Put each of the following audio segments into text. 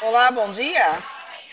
Olá, bom dia.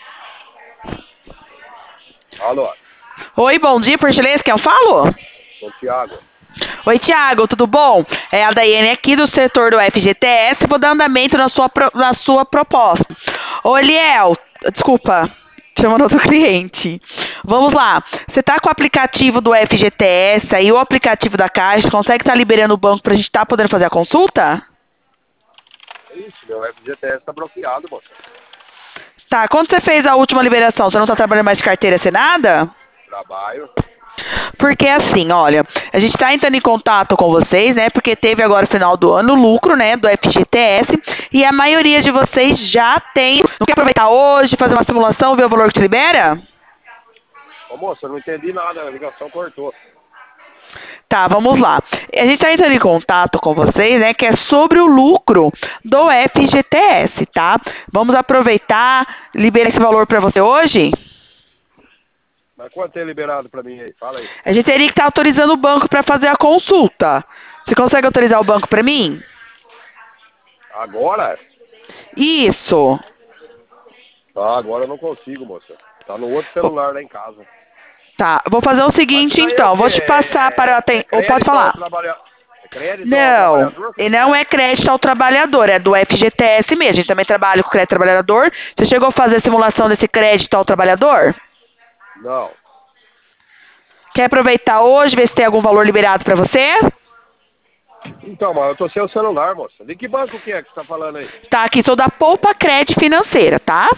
Alô, Oi, bom dia, por gentileza, quem eu falo? sou o Thiago. Oi, Tiago, tudo bom? É a Daiane aqui do setor do FGTS, vou dar andamento na sua proposta. Ô, Eliel, desculpa, chamando outro cliente. Vamos lá, você tá com o aplicativo do FGTS aí, o aplicativo da Caixa, consegue estar liberando o banco pra gente estar podendo fazer a consulta? Ixi, meu FGTS tá bloqueado, moça. Tá, quando você fez a última liberação, você não tá trabalhando mais de carteira assinada? Trabalho. Porque assim, olha, a gente está entrando em contato com vocês, né? Porque teve agora no final do ano o lucro, né, do FGTS, e a maioria de vocês já tem. Não quer aproveitar hoje, fazer uma simulação, ver o valor que te libera? Ô, moça, eu não entendi nada, a ligação cortou. Tá, vamos lá. A gente está entrando em contato com vocês, né, que é sobre o lucro do FGTS, tá? Vamos aproveitar, liberar esse valor para você hoje? Mas quanto tem liberado pra mim aí? Fala aí. A gente teria que estar autorizando o banco para fazer a consulta. Você consegue autorizar o banco para mim? Agora? Isso. Tá, agora eu não consigo, moça. Tá no outro celular lá em casa. Tá, vou fazer o Mas isso seguinte daí é o então, quê? vou te passar para É ou pode crédito ao falar. trabalhador? É crédito ao Não, trabalhador? e Como que não é? é crédito ao trabalhador, é do FGTS mesmo. A gente também trabalha com crédito ao trabalhador. Você chegou a fazer a simulação desse crédito ao trabalhador? Não. Quer aproveitar hoje, ver se tem algum valor liberado para você? Então, mas eu tô sem o celular, moça. De que banco que é que você tá falando aí? Tá, aqui sou da Poupa Crédito Financeira, tá?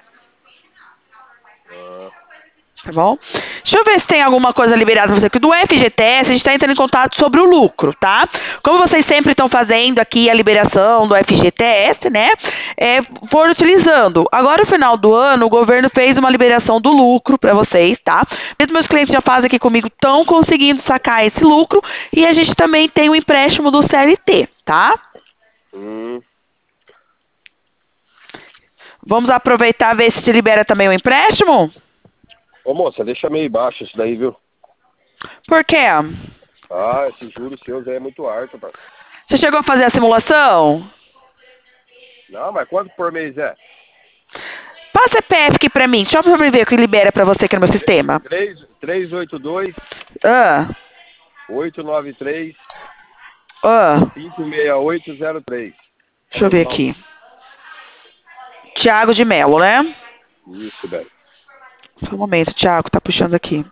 Ah, Tá bom? Deixa eu ver se tem alguma coisa liberada pra você. Porque do FGTS, a gente está entrando em contato sobre o lucro, tá? Como vocês sempre estão fazendo aqui a liberação do FGTS, né? Foram utilizando. Agora, no final do ano, o governo fez uma liberação do lucro para vocês, tá? Mesmo meus clientes já fazem aqui comigo, estão conseguindo sacar esse lucro. E a gente também tem o empréstimo do CLT, tá? hum. Vamos aproveitar e ver se te libera também o empréstimo? Ô, moça, deixa meio baixo isso daí, viu? Por quê? Ah, esse juros seus aí é muito alto, parceiro. Você chegou a fazer a simulação? Não, mas quanto por mês é? Passa CPF aqui pra mim. Deixa eu ver o que libera pra você aqui no meu sistema. 382 Ah, 893 ah. 56803. Deixa eu ver aqui. Tiago de Melo, né? Isso, velho. Só um momento, Tiago, tá puxando aqui.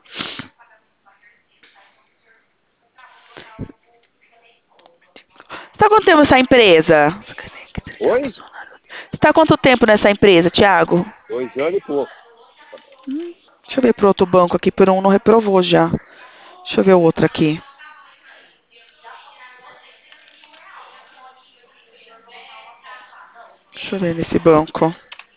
Você tá há quanto tempo nessa empresa? Oi? Você tá há quanto tempo nessa empresa, Tiago? 2 anos e pouco. Deixa eu ver pro outro banco aqui, por um não reprovou já. Deixa eu ver o outro aqui. Deixa eu ver nesse banco.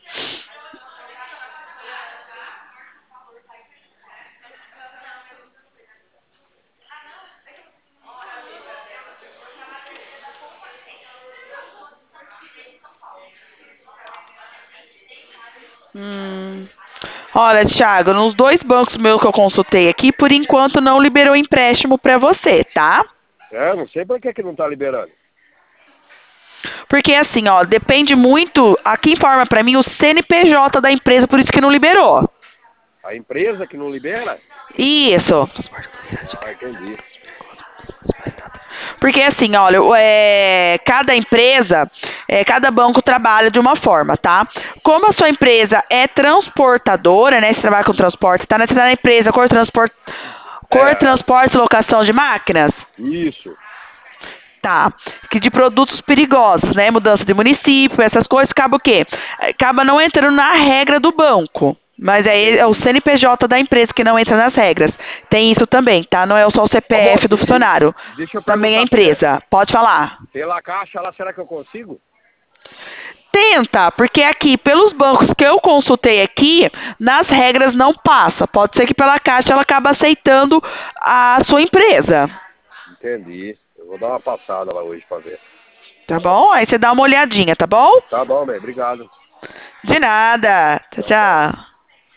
Olha, Thiago, nos dois bancos meus que eu consultei aqui, por enquanto não liberou empréstimo pra você, tá? É, não sei por que não tá liberando. Porque assim, ó, depende muito, aqui informa pra mim o CNPJ da empresa, por isso que não liberou. A empresa que não libera? Isso. Ah, entendi. Porque assim, olha, cada empresa, cada banco trabalha de uma forma, tá? Como a sua empresa é transportadora, né? Você trabalha com transporte, tá? Você tá na empresa Cor É, Transporte e Locação de Máquinas? isso. Tá. Que de produtos perigosos, né? Mudança de município, essas coisas, acaba o quê? Acaba não entrando na regra do banco. Mas aí é o Entendi. CNPJ da empresa que não entra nas regras. Tem isso também, tá? Não é só o Ô, CPF moça, do funcionário. deixa eu Também é a perguntar pra você. empresa. Pode falar. Pela caixa lá, será que eu consigo? Tenta, porque aqui, pelos bancos que eu consultei aqui, nas regras não passa. Pode ser que pela Caixa ela acabe aceitando a sua empresa. Entendi. Eu vou dar uma passada lá hoje pra ver. Tá bom? Aí você dá uma olhadinha, tá bom? Tá bom, velho. Obrigado. De nada. Tchau, Tchau, tchau. tchau.